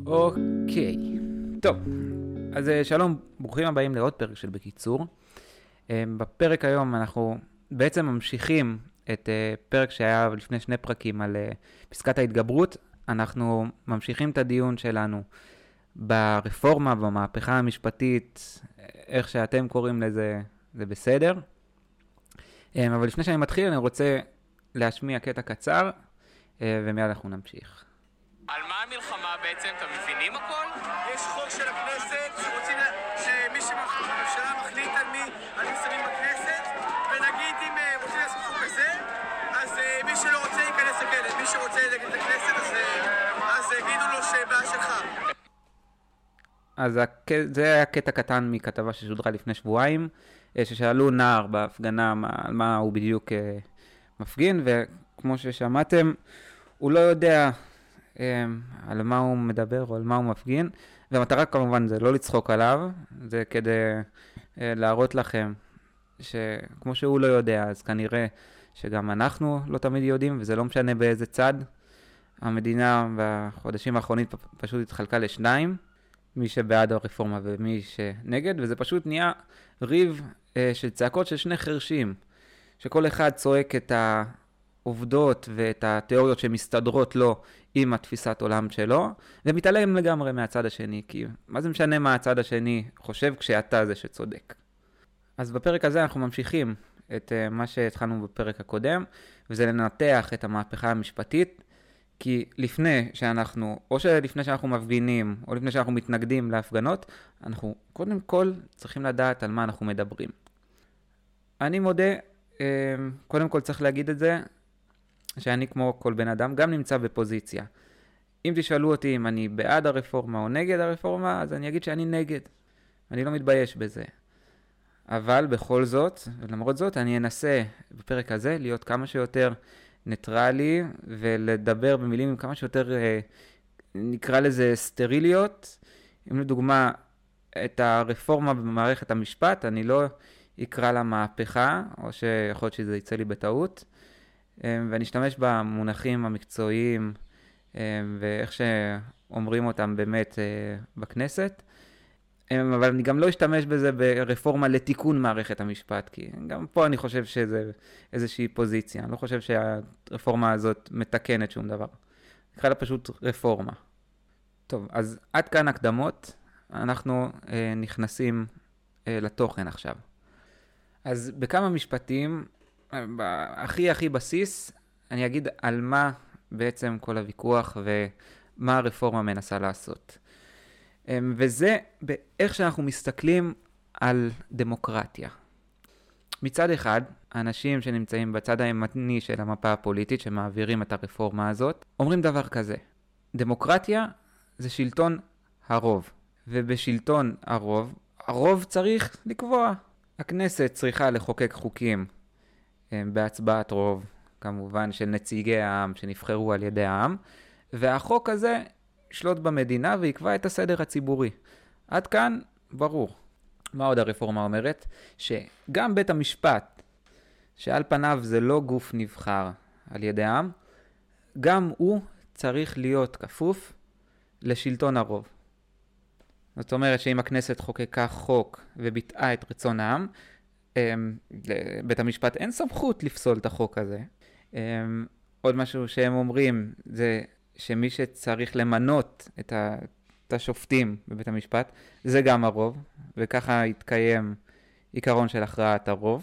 אוקיי, טוב, אז שלום, ברוכים הבאים לעוד פרק של בקיצור. בפרק היום אנחנו בעצם ממשיכים את פרק שהיה לפני 2 פרקים על פסקת ההתגברות. אנחנו ממשיכים את הדיון שלנו ברפורמה, במהפכה המשפטית, איך שאתם קוראים לזה, זה בסדר. אבל לפני שאני מתחיל אני רוצה להשמיע קטע קצר, ומיד אנחנו נמשיך. על מה המלחמה בעצם? אתם מבינים הכל? יש חוק של הכנסת שמי שהממשלה מחליט על מי שמים בכנסת, ונגיד אם רוצים לעשות חוק כזה, אז מי שלא רוצה ייכנס לכנסת, מי שרוצה להגיד לכנסת אז יגידו לו שבעה שלך. אז זה היה קטע קטן מכתבה ששודרה לפני שבועיים, ששאלו נער בהפגנה על מה הוא בדיוק מפגין, וכמו ששמעתם, הוא לא יודע על מה הוא מדבר או על מה הוא מפגין, והמטרה כמובן זה לא לצחוק עליו, זה כדי להראות לכם שכמו שהוא לא יודע, אז כנראה שגם אנחנו לא תמיד יודעים, וזה לא משנה באיזה צד. המדינה בחודשים האחרונים פשוט התחלקה לשניים, מי שבעד הרפורמה ומי שנגד, וזה פשוט נהיה ריב של צעקות של שני חרשים, שכל אחד צועק את העובדות ואת התיאוריות שמסתדרות לו עם התפיסת עולם שלו, ומתעלם לגמרי מהצד השני, כי מה זה משנה מה הצד השני חושב כשאתה זה שצודק. אז בפרק הזה אנחנו ממשיכים את מה שהתחלנו בפרק הקודם, וזה לנתח את המהפכה המשפטית, כי לפני שאנחנו, או שלפני שאנחנו מפגינים, או לפני שאנחנו מתנגדים להפגנות, אנחנו קודם כל צריכים לדעת על מה אנחנו מדברים. אני מודה, קודם כל צריך להגיד את זה, שאני כמו כל בן אדם גם נמצא בפוזיציה. אם תשאלו אותי אם אני בעד הרפורמה או נגד הרפורמה, אז אני אגיד שאני נגד. אני לא מתבייש בזה. אבל בכל זאת, ולמרות זאת, אני אנסה בפרק הזה להיות כמה שיותר ניטרלי, ולדבר במילים כמה שיותר, נקרא לזה סטריליות. אם לדוגמה, את הרפורמה במערכת המשפט, אני לא אקרא לה מהפכה, או שיכול להיות שזה יצא לי בטעות, ואני אשתמש במונחים המקצועיים, ואיך שאומרים אותם באמת בכנסת, אבל אני גם לא אשתמש בזה ברפורמה לתיקון מערכת המשפט, כי גם פה אני חושב שזה איזושהי פוזיציה. אני לא חושב שהרפורמה הזאת מתקנת שום דבר. נקרא לה פשוט רפורמה. טוב, אז עד כאן הקדמות. אנחנו נכנסים לתוכן עכשיו. אז בכמה משפטים, הכי בסיס, אני אגיד על מה בעצם כל הוויכוח ומה הרפורמה מנסה לעשות. וזה באיך שאנחנו מסתכלים על דמוקרטיה. מצד אחד, האנשים שנמצאים בצד הימני של המפה הפוליטית שמעבירים את הרפורמה הזאת, אומרים דבר כזה: דמוקרטיה זה שלטון הרוב, ובשלטון הרוב צריך לקבוע. הכנסת צריכה לחוקק חוקים בהצבעת רוב, כמובן של נציגי העם שנבחרו על ידי העם, והחוק הזה שלוט במדינה ויקבע את הסדר הציבורי. עד כאן ברור. מה עוד הרפורמה אומרת? שגם בית המשפט, שעל פניו זה לא גוף נבחר על ידי העם, גם הוא צריך להיות כפוף לשלטון הרוב. זאת אומרת שאם הכנסת חוקקה חוק וביטאה את רצון העם, בית המשפט אין סמכות לפסול את החוק הזה. עוד משהו שהם אומרים זה שמי שצריך למנות את השופטים בבית המשפט, זה גם הרוב, וככה יתקיים עיקרון של הכרעת הרוב.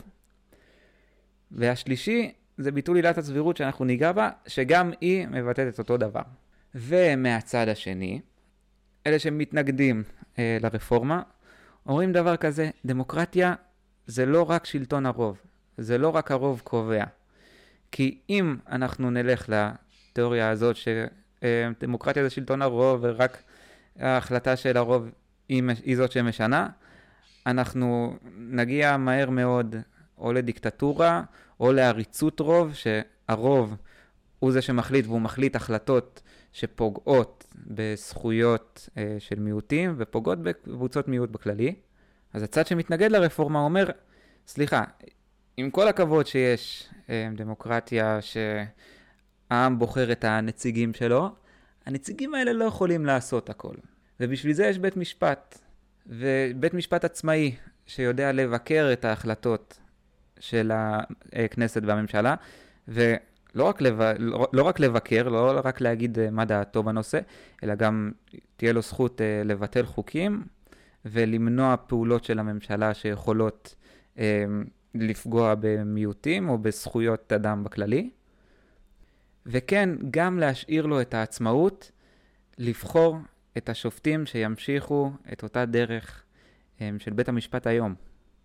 והשלישי זה ביטול עילת הסבירות שאנחנו ניגע בה, שגם היא מבטאת את אותו דבר. ומהצד השני, אלה שמתנגדים לרפורמה, אומרים דבר כזה: דמוקרטיה זה לא רק שלטון הרוב, זה לא רק הרוב קובע. כי אם אנחנו נלך לתיאוריה הזאת שדמוקרטיה זה שלטון הרוב ורק ההחלטה של הרוב היא זאת שמשנה, אנחנו נגיע מהר מאוד או לדיקטטורה או לעריצות רוב, שהרוב הוא זה שמחליט, והוא מחליט החלטות שפוגעות בזכויות של מיעוטים ופוגעות בקבוצות מיעוט בכללי. אז הצד שמתנגד לרפורמה אומר, סליחה, עם כל הכבוד שיש דמוקרטיה שהעם בוחר את הנציגים שלו, הנציגים האלה לא יכולים לעשות הכל. ובשביל זה יש בית משפט, ובית משפט עצמאי שיודע לבקר את ההחלטות של הכנסת והממשלה, ולא רק לבקר, לא רק להגיד מה דעתו בנושא, אלא גם תהיה לו זכות לבטל חוקים, ולמנוע פעולות של הממשלה שיכולות לפגוע במיעוטים או בזכויות אדם בכללי. וכן, גם להשאיר לו את העצמאות לבחור את השופטים שימשיכו את אותה דרך של בית המשפט היום.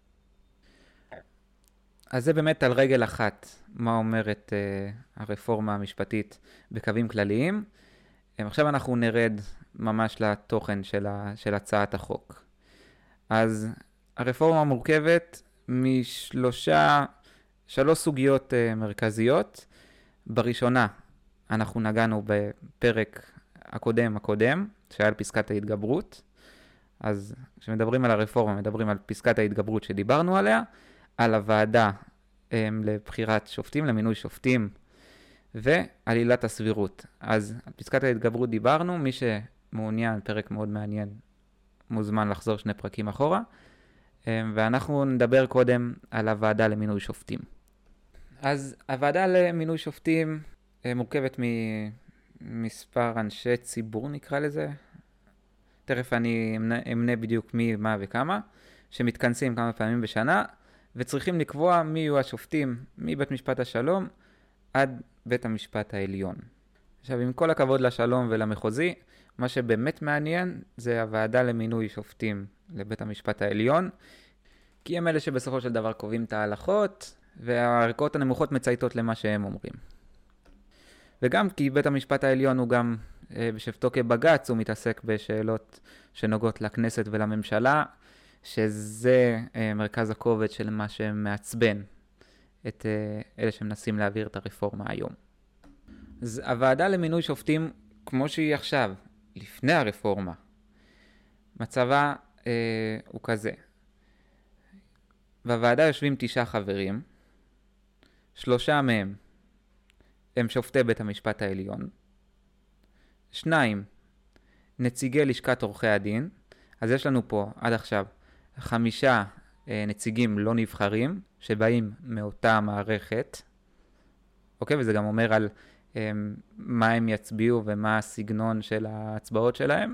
אז זה באמת על רגל אחת, מה אומרת הרפורמה המשפטית בקווים כלליים. עכשיו אנחנו נרד ממש לתוכן של הצעת החוק. אז הרפורמה מורכבת שלוש סוגיות מרכזיות. בראשונה, אנחנו נגענו בפרק הקודם, שהיה על פסקת ההתגברות. אז כשמדברים על הרפורמה, מדברים על פסקת ההתגברות שדיברנו עליה, על הוועדה לבחירת שופטים, למינוי שופטים, ועל עילת הסבירות. אז על פסקת ההתגברות דיברנו, מי שמעוניין, פרק מאוד מעניין, מוזמן לחזור 2 פרקים אחורה, ואנחנו נדבר קודם על הוועדה למינוי שופטים. אז הוועדה למינוי שופטים מורכבת ממספר אנשי ציבור, נקרא לזה. תכף אני אמנה בדיוק מי, מה וכמה, שמתכנסים כמה פעמים בשנה, וצריכים לקבוע מי יהיו השופטים מבית משפט השלום עד בית המשפט העליון. עכשיו, עם כל הכבוד לשלום ולמחוזי, מה שבאמת מעניין זה הוועדה למינוי שופטים לבית המשפט העליון, כי הם אלה שבסופו של דבר קובעים את ההלכות, והערכאות הנמוכות מצייתות למה שהם אומרים. וגם כי בית המשפט העליון הוא גם בשבתו כבג"ץ, הוא מתעסק בשאלות שנוגעות לכנסת ולממשלה, שזה מרכז הכובד של מה שמעצבן את אלה שמנסים להעביר את הרפורמה היום. אז הוועדה למינוי שופטים, כמו שהיא עכשיו, לפני הרפורמה, מצבה הוא כזה. בוועדה יושבים 9 חברים, 3 מהם הם שופטי בית המשפט העליון, 2 נציגי לשכת עורכי הדין, אז יש לנו פה עד עכשיו 5 נציגים לא נבחרים שבאים מאותה מערכת, אוקיי? וזה גם אומר על מה הם יצביעו ומה הסגנון של ההצבעות שלהם.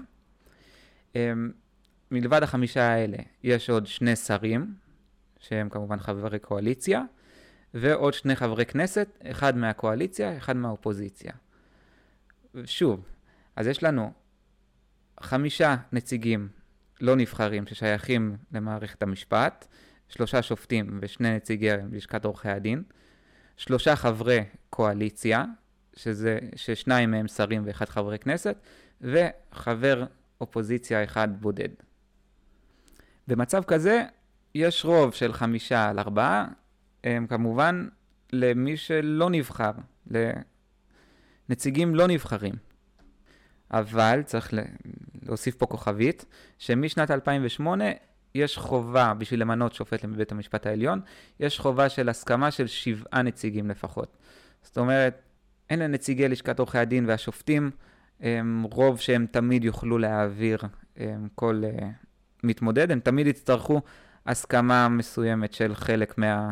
מלבד 5 האלה יש עוד 2 שרים, שהם כמובן חברי קואליציה, ועוד 2 חברי כנסת, 1 מהקואליציה, 1 מהאופוזיציה. שוב, אז יש לנו 5 נציגים לא נבחרים ששייכים למערכת המשפט, 3 שופטים ו2 נציגי לשכת עורכי הדין, 3 חברי קואליציה, ש2 מהם שרים ו1 חברי כנסת, וחבר אופוזיציה 1 בודד. במצב כזה, יש רוב של 5-4, כמובן למי שלא נבחר, לנציגים לא נבחרים. אבל צריך להוסיף פה כוכבית, שמשנת 2008 יש חובה בשביל למנות שופט לבית המשפט העליון, יש חובה של הסכמה של 7 נציגים לפחות. זאת אומרת, אין לנציגי לשכת עורכי הדין והשופטים רוב שהם תמיד יוכלו להעביר כל מתמודד, הם תמיד יצטרכו הסכמה מסוימת של חלק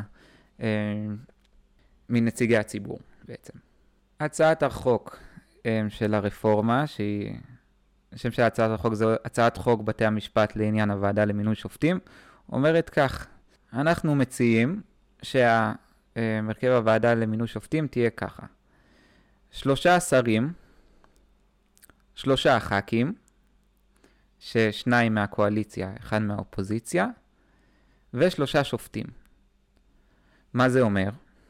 מנציגי הציבור בעצם. הצעת החוק של הרפורמה, השם של הצעת החוק זה הצעת חוק בתי המשפט לעניין הוועדה למינוי שופטים, אומרת כך: אנחנו מציעים שהמרכב הוועדה למינוי שופטים תהיה ככה: 3 שרים, 3 ח"כים, ש2 מהקואליציה, 1 מהאופוזיציה, ו3 שופטים. מה זה אומר?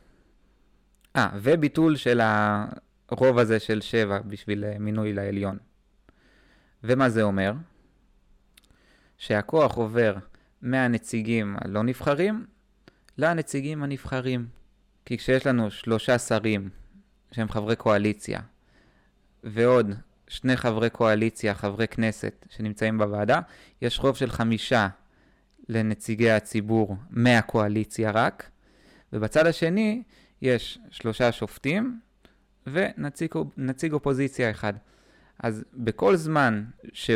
וביטול של הרוב הזה של 7 בשביל מינוי לעליון. ומה זה אומר? שהכוח עובר מהנציגים הלא נבחרים לנציגים הנבחרים. כי כשיש לנו 3 שרים שהם חברי קואליציה, ועוד 2 חברי קואליציה, חברי כנסת שנמצאים בוועדה, יש רוב של 5 לנציגי הציבור מהקואליציה רק, ובצד השני יש 3 שופטים ונציג אופוזיציה 1. אז בכל זמן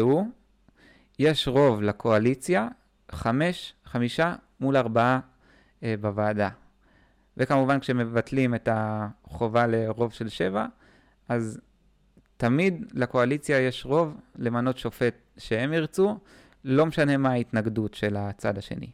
יש רוב לקואליציה, 5 מול 4 בוועדה. וכמובן כשמבטלים את החובה לרוב של 7, אז תמיד לקואליציה יש רוב למנות שופט שהם ירצו, לא משנה מה ההתנגדות של הצד השני.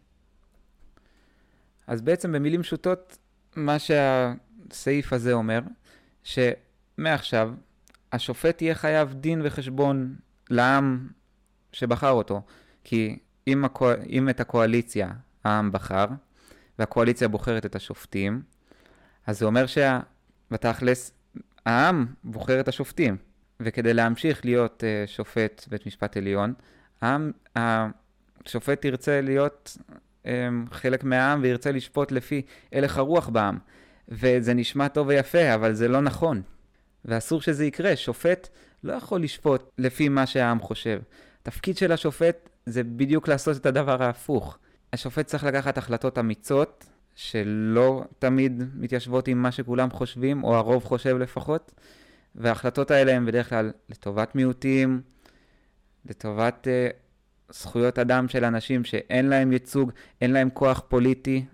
אז בעצם במילים פשוטות, מה שהסעיף הזה אומר, שמעכשיו השופט יהיה חייב דין וחשבון לעם שבחר אותו. כי אם את הקואליציה העם בחר, והקואליציה בוחרת את השופטים, אז זה אומר שבתכלס העם בוחר את השופטים. וכדי להמשיך להיות שופט בית משפט עליון, השופט ירצה להיות חלק מהעם וירצה לשפוט לפי הלך הרוח בעם. וזה נשמע טוב ויפה, אבל זה לא נכון. ואסור שזה יקרה. שופט לא יכול לשפוט לפי מה שהעם חושב. תפקיד של השופט זה בדיוק לעשות את הדבר ההפוך. השופט צריך לקחת החלטות אמיצות, שלא תמיד מתיישבות עם מה שכולם חושבים, או הרוב חושב לפחות. וההחלטות האלה הן בדרך כלל לטובת מיעוטים, לטובת זכויות אדם של אנשים שאין להם ייצוג, אין להם כוח פוליטי.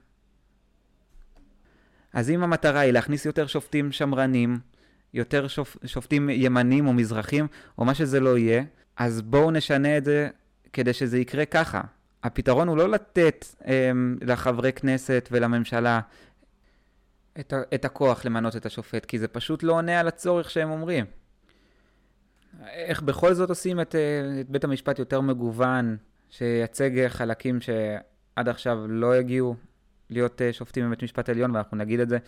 אז אם המטרה היא להכניס יותר שופטים שמרנים, יותר שופטים ימנים או מזרחים, או מה שזה לא יהיה, אז בואו נשנה את זה כדי שזה יקרה ככה. הפתרון הוא לא לתת לחברי כנסת ולממשלה את הכוח למנות את השופט, כי זה פשוט לא עונה על הצורך שהם אומרים. איך בכל זאת עושים את בית המשפט יותר מגוון, שייצג חלקים שעד עכשיו לא הגיעו להיות שופטים בבית משפט עליון, ואנחנו נגיד את זה,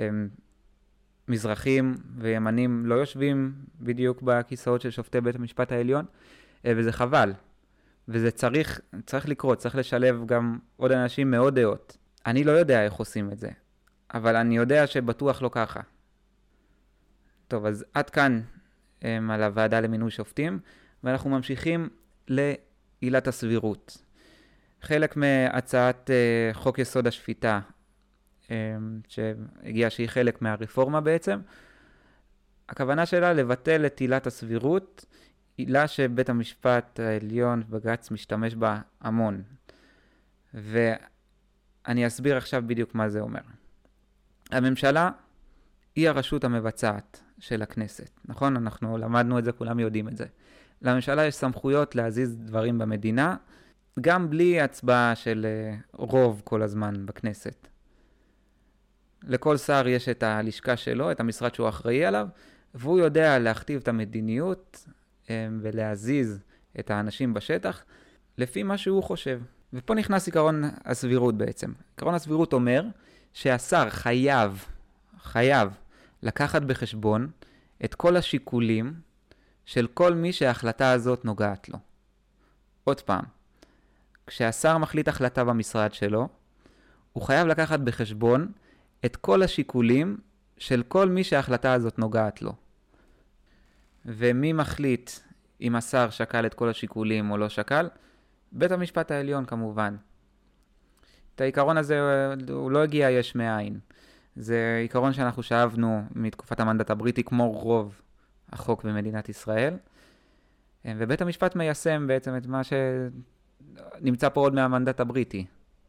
מזרחים וימנים לא יושבים בדיוק בכיסאות של שופטי בית המשפט העליון, וזה חבל. וזה צריך לקרות, צריך לשלב גם עוד אנשים מאוד דעות. אני לא יודע איך עושים את זה, אבל אני יודע שבטוח לא ככה. טוב, אז עד כאן על הוועדה למינוי שופטים, ואנחנו ממשיכים לעילת הסבירות. חלק מהצעת חוק יסוד השפיטה, שהיא חלק מהרפורמה בעצם, הכוונה שלה לבטל את עילת הסבירות, עילה שבית המשפט העליון בג"ץ משתמש בה המון. ואני אסביר עכשיו בדיוק מה זה אומר. הממשלה היא הרשות המבצעת של הכנסת, נכון? אנחנו למדנו את זה, כולם יודעים את זה. לממשלה יש סמכויות להזיז דברים במדינה, גם בלי הצבעה של רוב כל הזמן בכנסת. לכל שר יש את הלשכה שלו, את המשרד שהוא אחראי עליו, והוא יודע להכתיב את המדיניות ולהזיז את האנשים בשטח לפי מה שהוא חושב. ופה נכנס עיקרון הסבירות בעצם. עיקרון הסבירות אומר שהשר חייב לקחת בחשבון את כל השיקולים של כל מי שההחלטה הזאת נוגעת לו. עוד פעם, כשהשר מחליט החלטה במשרד שלו, הוא חייב לקחת בחשבון את כל השיקולים של כל מי שההחלטה הזאת נוגעת לו. ומי מחליט אם השר שקל את כל השיקולים או לא שקל? בית המשפט העליון כמובן. את העיקרון הזה הוא לא הגיע יש מאין. זה עיקרון שאנחנו שאבנו מתקופת המנדט הבריטי כמו רוב החוק במדינת ישראל. ובית המשפט מיישם בעצם את מה שנמצא פה עוד מהמנדט הבריטי.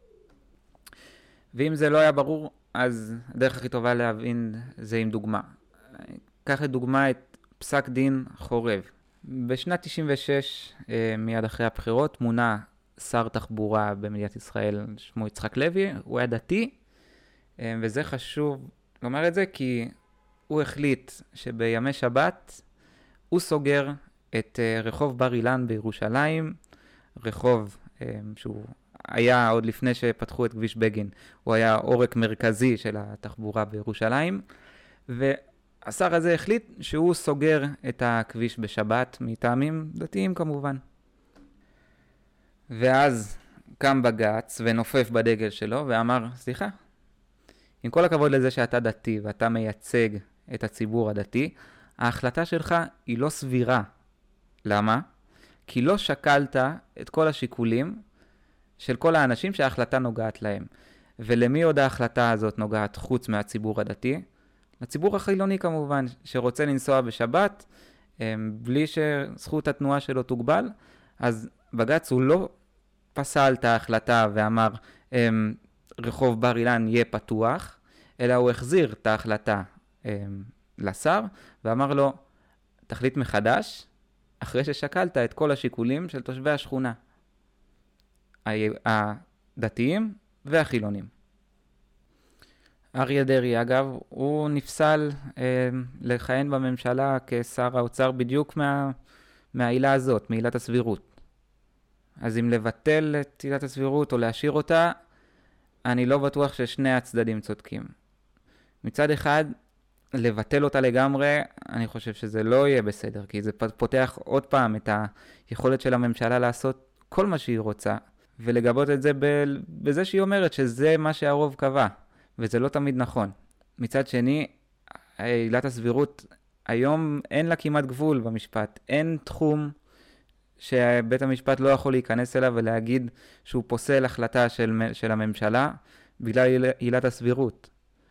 ואם זה לא היה ברור, אז הדרך הכי טובה להבין זה עם דוגמה. קח לדוגמה את פסק דין חורב. בשנת 96, מיד אחרי הבחירות, מונה שר תחבורה במדינת ישראל, שמו יצחק לוי, הוא היה דתי, וזה חשוב לומר את זה, כי הוא החליט שבימי שבת הוא סוגר את רחוב בר אילן בירושלים, רחוב שהוא היה עוד לפני שפתחו את כביש בגין, הוא היה עורק מרכזי של התחבורה בירושלים, והשר הזה החליט שהוא סוגר את הכביש בשבת, מטעמים דתיים כמובן. ואז קם בג"ץ ונופף בדגל שלו ואמר, סליחה, עם כל הכבוד לזה שאתה דתי ואתה מייצג את הציבור הדתי, ההחלטה שלך היא לא סבירה. למה? כי לא שקלת את כל השיקולים של כל האנשים שההחלטה נוגעת להם. ולמי עוד ההחלטה הזאת נוגעת חוץ מהציבור הדתי? לציבור החילוני כמובן, שרוצה לנסוע בשבת בלי שזכות התנועה שלו תוגבל, אז בג"ץ הוא לא פסל את ההחלטה ואמר רחוב בר אילן יהיה פתוח, אלא הוא החזיר את ההחלטה לשר ואמר לו, תחליט מחדש, אחרי ששקלת את כל השיקולים של תושבי השכונה, הדתיים והחילונים. אריה דרעי, אגב, הוא נפסל לכהן בממשלה כשר האוצר בדיוק מהעילה הזאת, מעילת הסבירות. אז אם לבטל את עילת הסבירות או להשאיר אותה, אני לא בטוח ששני הצדדים צודקים. מצד אחד, לבטל אותה לגמרי, אני חושב שזה לא יהיה בסדר, כי זה פותח עוד פעם את היכולת של הממשלה לעשות כל מה שהיא רוצה, ולגבות את זה בזה שהיא אומרת שזה מה שהרוב קבע, וזה לא תמיד נכון. מצד שני, עילת הסבירות, היום אין לה כמעט גבול במשפט, אין תחום שבית המשפט לא יכול להיכנס אליו ולהגיד שהוא פוסל החלטה של הממשלה בגלל עילת הסבירות.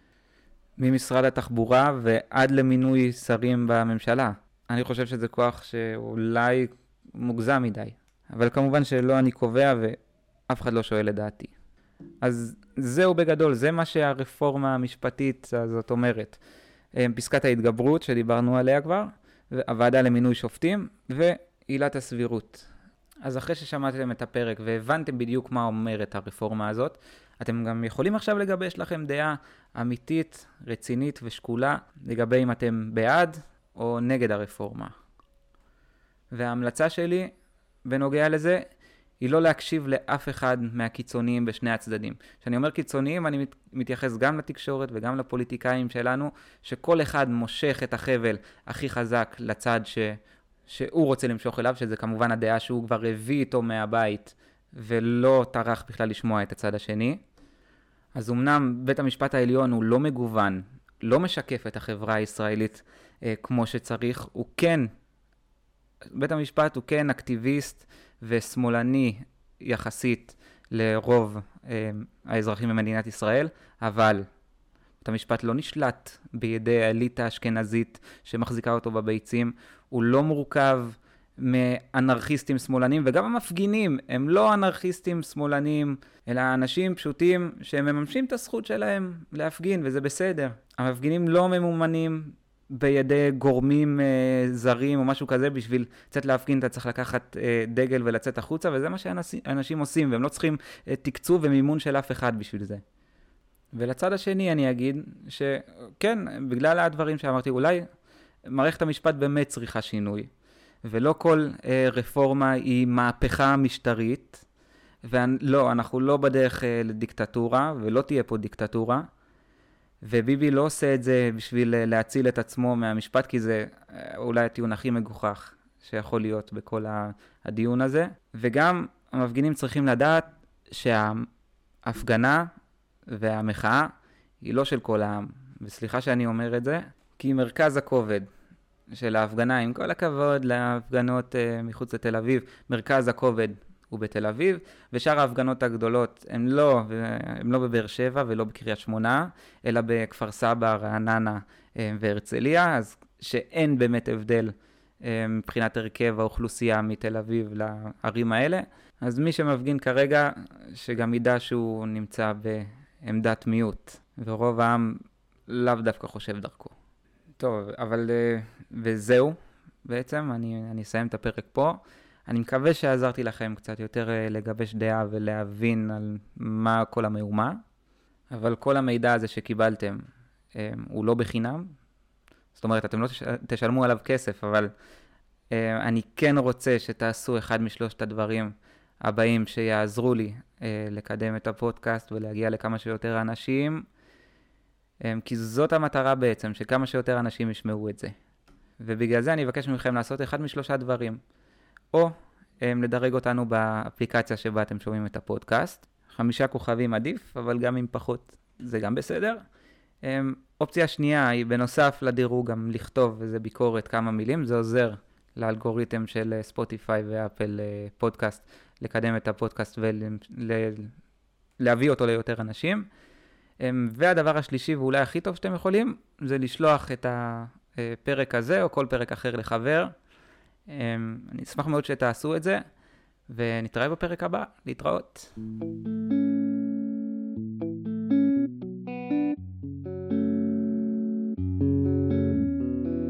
ממשרד התחבורה ועד למינוי שרים בממשלה. אני חושב שזה כוח שאולי מוגזם מדי. אבל כמובן שלא אני קובע ואף אחד לא שואל את דעתי. אז זהו בגדול, זה מה שהרפורמה המשפטית הזאת אומרת. פסקת ההתגברות שדיברנו עליה כבר, הוועדה למינוי שופטים ועילת הסבירות. אז אחרי ששמעתם את הפרק והבנתם בדיוק מה אומרת הרפורמה הזאת, אתם גם יכולים עכשיו לגבש לכם דעה אמיתית, רצינית ושקולה לגבי אם אתם בעד או נגד הרפורמה. וההמלצה שלי בנוגע לזה היא לא להקשיב לאף אחד מהקיצוניים בשני הצדדים. כשאני אומר קיצוניים, אני מתייחס גם לתקשורת וגם לפוליטיקאים שלנו, שכל אחד מושך את החבל הכי חזק לצד שהוא רוצה למשוך אליו, שזה כמובן הדעה שהוא כבר הביא איתו מהבית, ולא טרח בכלל לשמוע את הצד השני. אז אמנם בית המשפט העליון הוא לא מגוון, לא משקף את החברה הישראלית כמו שצריך, הוא כן, בית המשפט הוא כן אקטיביסט ושמאלני יחסית לרוב האזרחים במדינת ישראל, אבל בית המשפט לא נשלט בידי האליטה האשכנזית שמחזיקה אותו בביצים, הוא לא מורכב מאנרכיסטים שמאלנים, וגם המפגינים הם לא אנרכיסטים שמאלנים, אלא אנשים פשוטים שמממשים את הזכות שלהם להפגין, וזה בסדר. המפגינים לא ממומנים בידי גורמים זרים או משהו כזה, בשביל לצאת להפגין אתה צריך לקחת דגל ולצאת החוצה, וזה מה שאנשים עושים, והם לא צריכים תקצוב ומימון של אף אחד בשביל זה. ולצד השני אני אגיד שכן, בגלל הדברים שאמרתי, אולי מערכת המשפט באמת צריכה שינוי, ולא כל רפורמה היא מהפכה משטרית, ולא, אנחנו לא בדרך לדיקטטורה, ולא תהיה פה דיקטטורה, וביבי לא עושה את זה בשביל להציל את עצמו מהמשפט, כי זה אולי הטיעון הכי מגוחך שיכול להיות בכל הדיון הזה. וגם המפגינים צריכים לדעת שההפגנה והמחאה היא לא של כל העם. וסליחה שאני אומר את זה, כי מרכז הכובד של ההפגנה, עם כל הכבוד להפגנות מחוץ לתל אביב, מרכז הכובד הוא בתל אביב, ושאר ההפגנות הגדולות הם לא בבאר שבע ולא בקריית שמונה, אלא בכפר סבא, רעננה והרצליה, אז שאין באמת הבדל מבחינת הרכב האוכלוסייה מתל אביב לערים האלה. אז מי שמפגין כרגע, שגם ידע שהוא נמצא בעמדת מיעוט, ורוב העם לאו דווקא חושב דרכו. טוב, אבל וזהו בעצם, אני אסיים את הפרק פה. אני מקווה שעזרתי לכם קצת יותר לגבש דעה ולהבין על מה כל המהומה, אבל כל המידע הזה שקיבלתם הוא לא בחינם, זאת אומרת, אתם לא תשלמו עליו כסף, אבל אני כן רוצה שתעשו אחד משלושת הדברים הבאים שיעזרו לי לקדם את הפודקאסט ולהגיע לכמה שיותר אנשים, כי זאת המטרה בעצם, שכמה שיותר אנשים ישמעו את זה. ובגלל זה אני אבקש מכם לעשות אחד משלושה דברים. או לדרג אותנו באפליקציה שבה אתם שומעים את הפודקאסט. 5 כוכבים עדיף, אבל גם עם פחות זה גם בסדר. אופציה שנייה היא בנוסף לדירוג גם לכתוב איזה ביקורת כמה מילים. זה עוזר לאלגוריתם של ספוטיפיי ואפל פודקאסט לקדם את הפודקאסט ולהביא אותו ליותר אנשים. והדבר השלישי ואולי הכי טוב שאתם יכולים זה לשלוח את פרק הזה או כל פרק אחר לחבר. אני אשמח מאוד שתעשו את זה, ונתראה בפרק הבא. להתראות.